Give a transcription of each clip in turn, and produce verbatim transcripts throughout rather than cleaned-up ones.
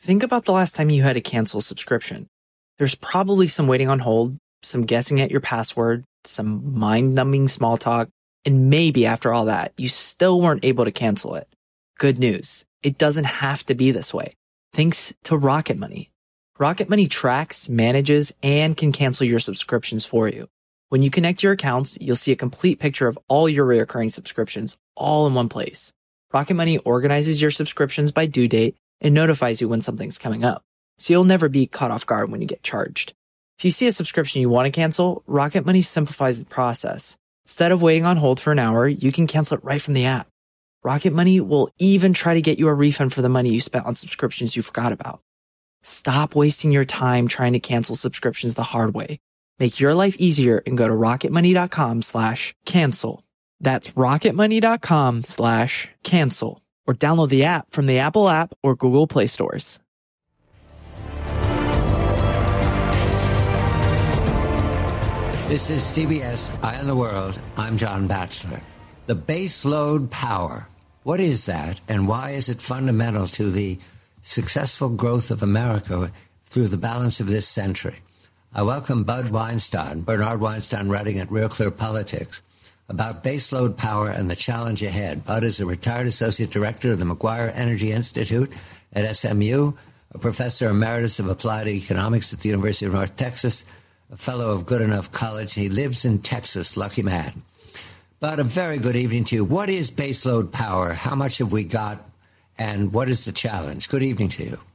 Think about the last time you had to cancel a subscription. There's probably some waiting on hold, some guessing at your password, some mind-numbing small talk, and maybe after all that, you still weren't able to cancel it. Good news. It doesn't have to be this way. Thanks to Rocket Money. Rocket Money tracks, manages, and can cancel your subscriptions for you. When you connect your accounts, you'll see a complete picture of all your recurring subscriptions all in one place. Rocket Money organizes your subscriptions by due date and notifies you when something's coming up, so you'll never be caught off guard when you get charged. If you see a subscription you want to cancel, Rocket Money simplifies the process. Instead of waiting on hold for an hour, you can cancel it right from the app. Rocket Money will even try to get you a refund for the money you spent on subscriptions you forgot about. Stop wasting your time trying to cancel subscriptions the hard way. Make your life easier and go to rocketmoney.com slash cancel. That's rocketmoney.com slash cancel. Or download the app from the Apple app or Google Play stores. This is C B S Eye on the World. I'm John Batchelor. The base load power. What is that, and why is it fundamental to the successful growth of America through the balance of this century? I welcome Bud Weinstein, Bernard Weinstein, writing at Real Clear Politics about baseload power and the challenge ahead. Bud is a retired associate director of the McGuire Energy Institute at S M U, a professor emeritus of applied economics at the University of North Texas, a fellow of Goodenough College. He lives in Texas, lucky man. Bud, a very good evening to you. What is baseload power? How much have we got? And what is the challenge? Good evening to you.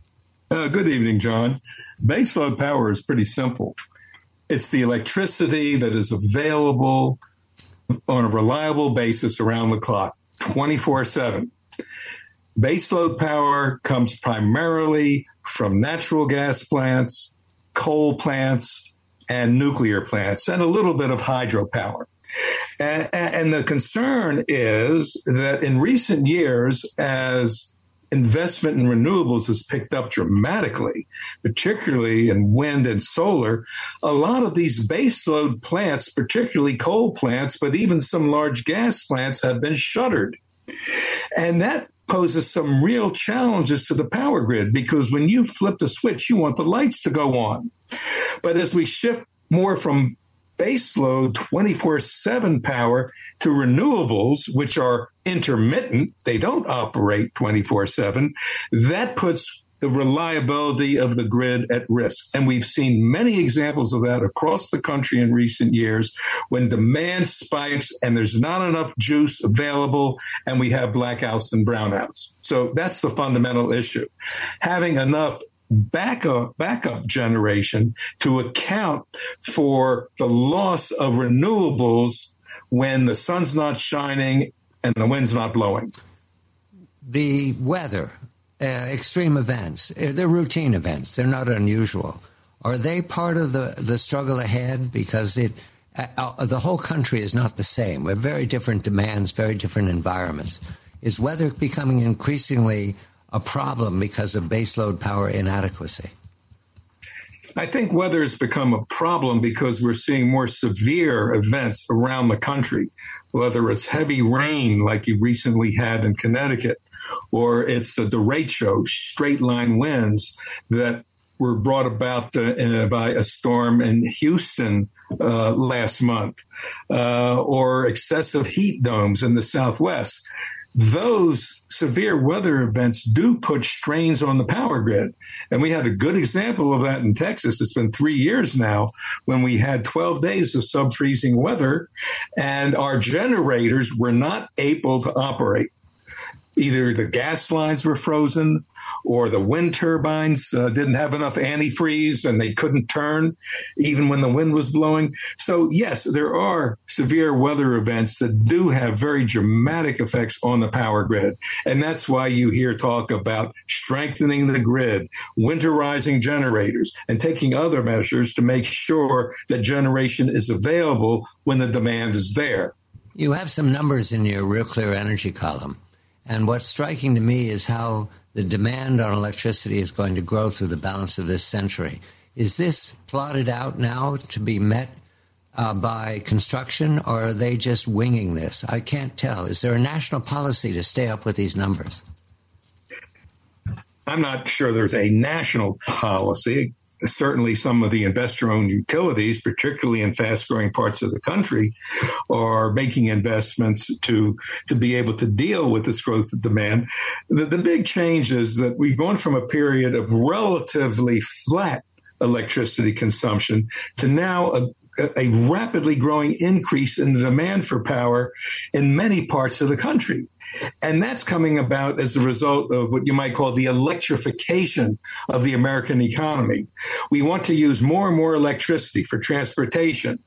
Uh, good evening, John. Baseload power is pretty simple. It's the electricity that is available on a reliable basis around the clock, twenty-four seven. Baseload power comes primarily from natural gas plants, coal plants, and nuclear plants, and a little bit of hydropower. And, and the concern is that in recent years, as investment in renewables has picked up dramatically, particularly in wind and solar, a lot of these baseload plants, particularly coal plants, but even some large gas plants, have been shuttered. And that poses some real challenges to the power grid, because when you flip the switch, you want the lights to go on. But as we shift more from baseload twenty-four seven power to renewables, which are intermittent, they don't operate twenty-four seven, that puts the reliability of the grid at risk. And we've seen many examples of that across the country in recent years when demand spikes and there's not enough juice available and we have blackouts and brownouts. So that's the fundamental issue. Having enough backup backup generation to account for the loss of renewables when the sun's not shining and the wind's not blowing. The weather, uh, extreme events, uh, they're routine events. They're not unusual. Are they part of the, the struggle ahead? Because it uh, uh, the whole country is not the same. We have very different demands, very different environments. Is weather becoming increasingly a problem because of baseload power inadequacy? I think weather has become a problem because we're seeing more severe events around the country, whether it's heavy rain like you recently had in Connecticut, or it's the derecho, straight line winds that were brought about uh, uh, by a storm in Houston uh, last month, uh, or excessive heat domes in the Southwest. Those severe weather events do put strains on the power grid. And we had a good example of that in Texas. It's been three years now when we had twelve days of sub-freezing weather and our generators were not able to operate. Either the gas lines were frozen or the wind turbines uh, didn't have enough antifreeze and they couldn't turn even when the wind was blowing. So, yes, there are severe weather events that do have very dramatic effects on the power grid. And that's why you hear talk about strengthening the grid, winterizing generators, and taking other measures to make sure that generation is available when the demand is there. You have some numbers in your Real Clear Energy column. And what's striking to me is how the demand on electricity is going to grow through the balance of this century. Is this plotted out now to be met uh, by construction, or are they just winging this? I can't tell. Is there a national policy to stay up with these numbers? I'm not sure there's a national policy. Certainly some of the investor-owned utilities, particularly in fast-growing parts of the country, are making investments to, to be able to deal with this growth of demand. The, the big change is that we've gone from a period of relatively flat electricity consumption to now a a rapidly growing increase in the demand for power in many parts of the country. And that's coming about as a result of what you might call the electrification of the American economy. We want to use more and more electricity for transportation,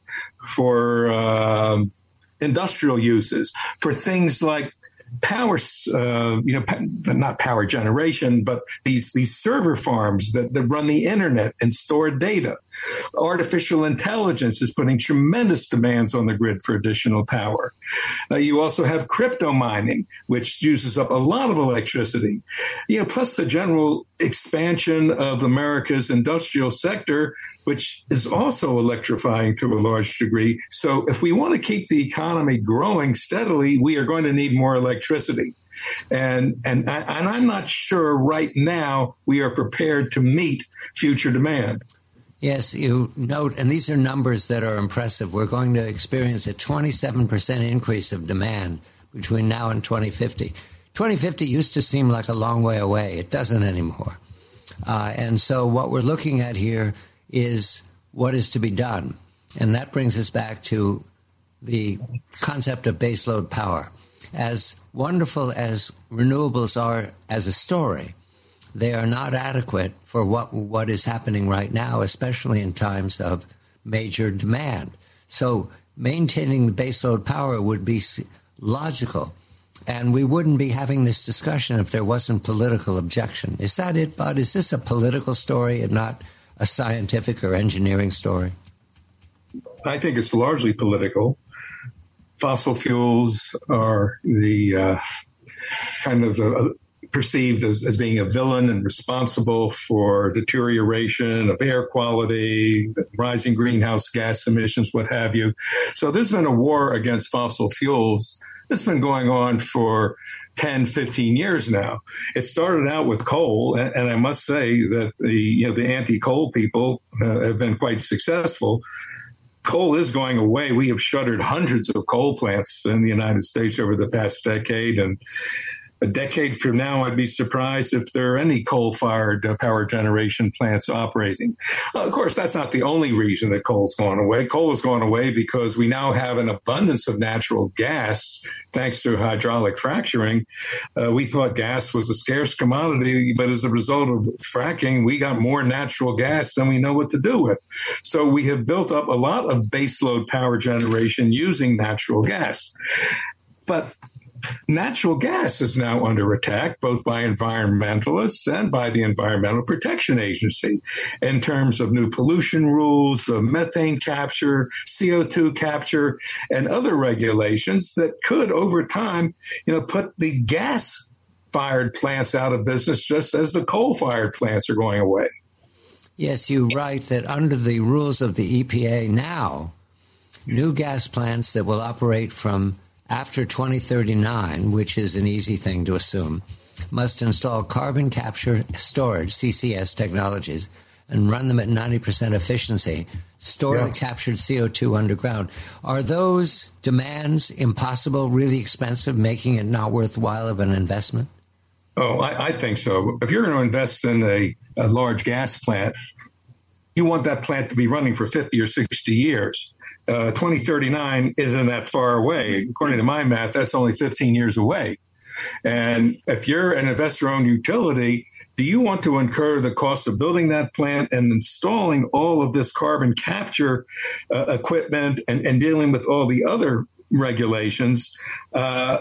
for uh, industrial uses, for things like power, uh, you know, not power generation, but these these server farms that, that run the internet and store data. Artificial intelligence is putting tremendous demands on the grid for additional power. Uh, you also have crypto mining, which uses up a lot of electricity. You know, plus the general expansion of America's industrial sector, which is also electrifying to a large degree. So if we want to keep the economy growing steadily, we are going to need more electricity. And, and, and I'm not sure right now we are prepared to meet future demand. Yes, you note, and these are numbers that are impressive. We're going to experience a twenty-seven percent increase of demand between now and twenty fifty. twenty fifty used to seem like a long way away. It doesn't anymore. Uh, and so what we're looking at here is what is to be done. And that brings us back to the concept of baseload power. As wonderful as renewables are as a story, they are not adequate for what what is happening right now, especially in times of major demand. So maintaining the baseload power would be logical, and we wouldn't be having this discussion if there wasn't political objection. Is that it, Bud? Is this a political story and not a scientific or engineering story? I think it's largely political. Fossil fuels are the uh, kind of uh, perceived as, as being a villain and responsible for deterioration of air quality, rising greenhouse gas emissions, what have you. So there's been a war against fossil fuels that's been going on for ten, fifteen years now. It started out with coal, and, and I must say that the, you know, the anti-coal people uh, have been quite successful. Coal is going away. We have shuttered hundreds of coal plants in the United States over the past decade, and a decade from now, I'd be surprised if there are any coal-fired uh, power generation plants operating. Uh, of course, that's not the only reason that coal's gone away. Coal has gone away because we now have an abundance of natural gas thanks to hydraulic fracturing. Uh, we thought gas was a scarce commodity, but as a result of fracking, we got more natural gas than we know what to do with. So we have built up a lot of baseload power generation using natural gas. But natural gas is now under attack, both by environmentalists and by the Environmental Protection Agency, in terms of new pollution rules, of methane capture, C O two capture, and other regulations that could, over time, you know, put the gas-fired plants out of business, just as the coal-fired plants are going away. Yes, you write that under the rules of the E P A now, new gas plants that will operate from after twenty thirty-nine, which is an easy thing to assume, must install carbon capture storage, C C S technologies, and run them at ninety percent efficiency, store yeah. the captured C O two underground. Are those demands impossible, really expensive, making it not worthwhile of an investment? Oh, I, I think so. If you're going to invest in a, a large gas plant, you want that plant to be running for fifty or sixty years. Uh, twenty thirty-nine isn't that far away. According to my math, that's only fifteen years away. And if you're an investor-owned utility, do you want to incur the cost of building that plant and installing all of this carbon capture uh, equipment and, and dealing with all the other regulations, uh,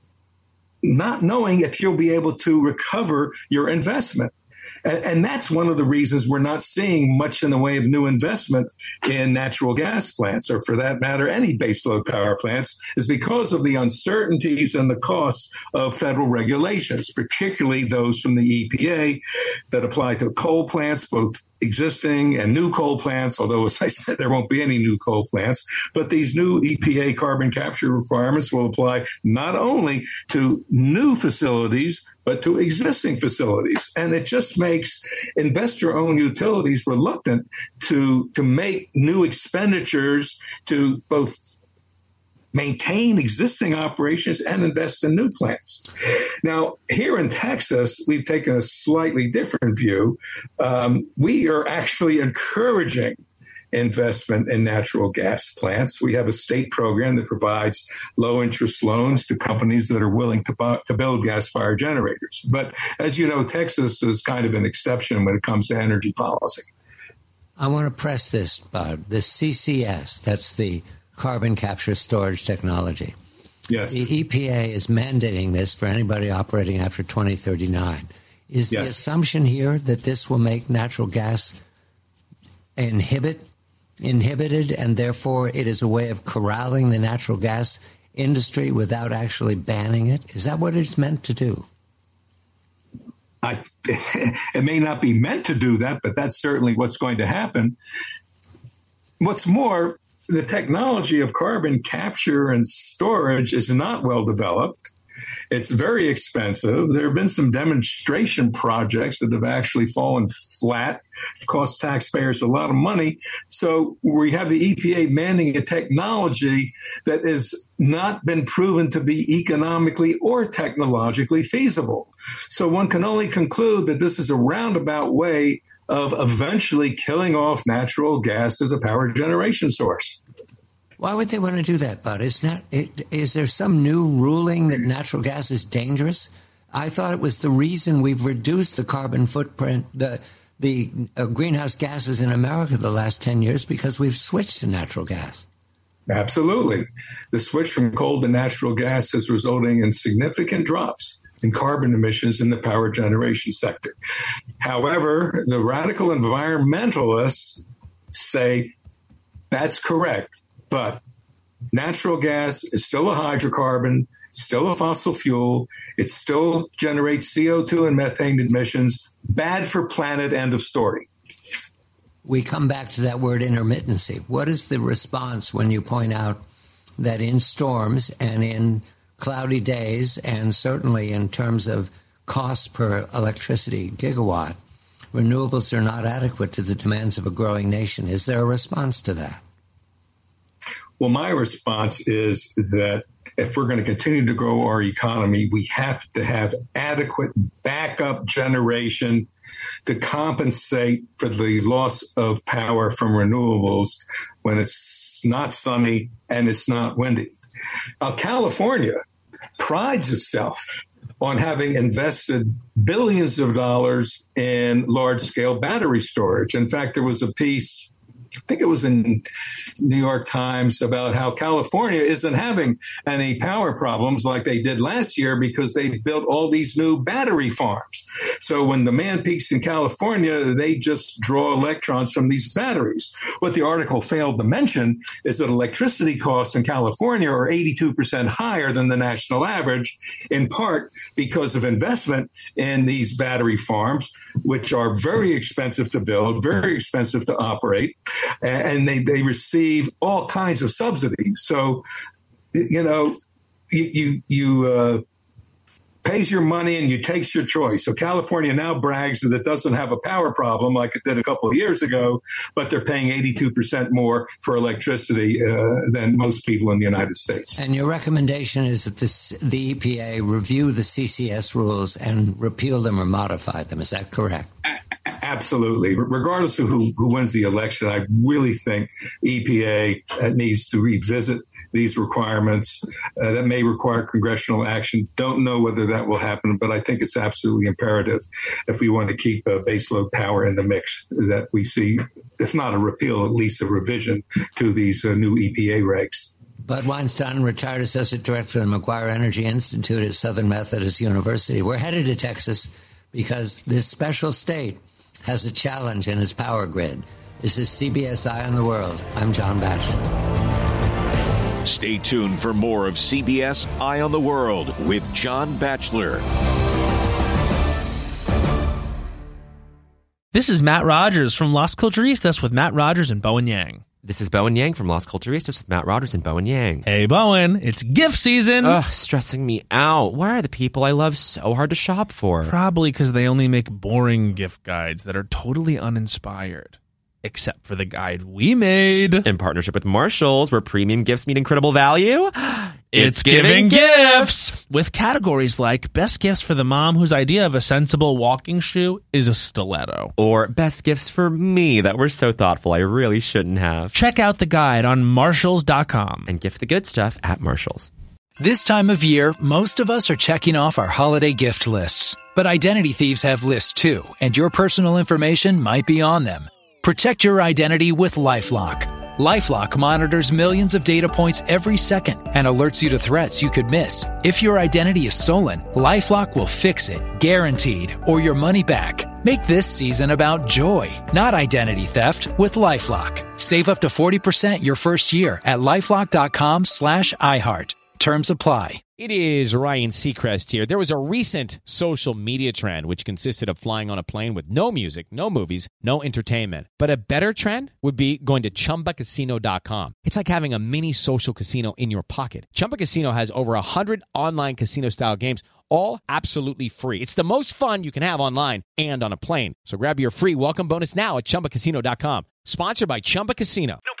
not knowing if you'll be able to recover your investment? And, and that's one of the reasons we're not seeing much in the way of new investment in natural gas plants, or for that matter, any baseload power plants, is because of the uncertainties and the costs of federal regulations, particularly those from the E P A that apply to coal plants, both existing and new coal plants, although, as I said, there won't be any new coal plants. But these new E P A carbon capture requirements will apply not only to new facilities, but to existing facilities. And it just makes investor-owned utilities reluctant to, to make new expenditures to both maintain existing operations and invest in new plants. Now, here in Texas, we've taken a slightly different view. Um, we are actually encouraging investment in natural gas plants. We have a state program that provides low-interest loans to companies that are willing to, buy, to build gas-fired generators. But as you know, Texas is kind of an exception when it comes to energy policy. I want to press this, Bud. The C C S, that's the carbon capture storage technology. Yes. The E P A is mandating this for anybody operating after twenty thirty-nine. Is yes. the assumption here that this will make natural gas inhibit inhibited, and therefore it is a way of corralling the natural gas industry without actually banning it? Is that what it's meant to do? I, it may not be meant to do that, but that's certainly what's going to happen. What's more, the technology of carbon capture and storage is not well developed. It's very expensive. There have been some demonstration projects that have actually fallen flat, cost taxpayers a lot of money. So we have the E P A mandating a technology that has not been proven to be economically or technologically feasible. So one can only conclude that this is a roundabout way of eventually killing off natural gas as a power generation source. Why would they want to do that, Bud? Is, not, it, is there some new ruling that natural gas is dangerous? I thought it was the reason we've reduced the carbon footprint, the, the uh, greenhouse gases in America the last ten years, because we've switched to natural gas. Absolutely. The switch from coal to natural gas is resulting in significant drops in carbon emissions in the power generation sector. However, the radical environmentalists say that's correct. But natural gas is still a hydrocarbon, still a fossil fuel. It still generates C O two and methane emissions. Bad for planet, end of story. We come back to that word intermittency. What is the response when you point out that in storms and in cloudy days, and certainly in terms of cost per electricity gigawatt, renewables are not adequate to the demands of a growing nation? Is there a response to that? Well, my response is that if we're going to continue to grow our economy, we have to have adequate backup generation to compensate for the loss of power from renewables when it's not sunny and it's not windy. Now, California prides itself on having invested billions of dollars in large-scale battery storage. In fact, there was a piece, I think it was in New York Times, about how California isn't having any power problems like they did last year because they built all these new battery farms. So when demand peaks in California, they just draw electrons from these batteries. What the article failed to mention is that electricity costs in California are eighty-two percent higher than the national average, in part because of investment in these battery farms, which are very expensive to build, very expensive to operate, and they, they receive all kinds of subsidies. So, you know, you you uh, pays your money and you takes your choice. So California now brags that it doesn't have a power problem like it did a couple of years ago, but they're paying eighty-two percent more for electricity uh, than most people in the United States. And your recommendation is that this, the E P A review the C C S rules and repeal them or modify them. Is that correct? Absolutely. Regardless of who, who wins the election, I really think E P A needs to revisit these requirements. Uh, that may require congressional action. Don't know whether that will happen, but I think it's absolutely imperative if we want to keep uh, baseload power in the mix that we see, if not a repeal, at least a revision to these uh, new E P A regs. Bud Weinstein, retired associate director of the McGuire Energy Institute at Southern Methodist University. We're headed to Texas because this special state has a challenge in its power grid. This is C B S Eye on the World. I'm John Batchelor. Stay tuned for more of C B S Eye on the World with John Batchelor. This is Matt Rogers from Las Culturistas with Matt Rogers and Bowen Yang. This is Bowen Yang from Lost Culture Research with Matt Rogers and Bowen Yang. Hey, Bowen, it's gift season. Ugh, stressing me out. Why are the people I love so hard to shop for? Probably because they only make boring gift guides that are totally uninspired. Except for the guide we made. In partnership with Marshalls, where premium gifts meet incredible value. It's, it's giving, giving gifts! gifts! With categories like best gifts for the mom whose idea of a sensible walking shoe is a stiletto. Or best gifts for me that were so thoughtful I really shouldn't have. Check out the guide on Marshalls dot com. And gift the good stuff at Marshalls. This time of year, most of us are checking off our holiday gift lists. But identity thieves have lists too, and your personal information might be on them. Protect your identity with LifeLock. LifeLock monitors millions of data points every second and alerts you to threats you could miss. If your identity is stolen, LifeLock will fix it, guaranteed, or your money back. Make this season about joy, not identity theft, with LifeLock. Save up to forty percent your first year at LifeLock.com slash iHeart. Terms apply. It is Ryan Seacrest here. There was a recent social media trend which consisted of flying on a plane with no music, no movies, no entertainment. But a better trend would be going to Chumba Casino dot com. It's like having a mini social casino in your pocket. Chumba Casino has over one hundred online casino-style games, all absolutely free. It's the most fun you can have online and on a plane. So grab your free welcome bonus now at Chumba Casino dot com. Sponsored by Chumba Casino. No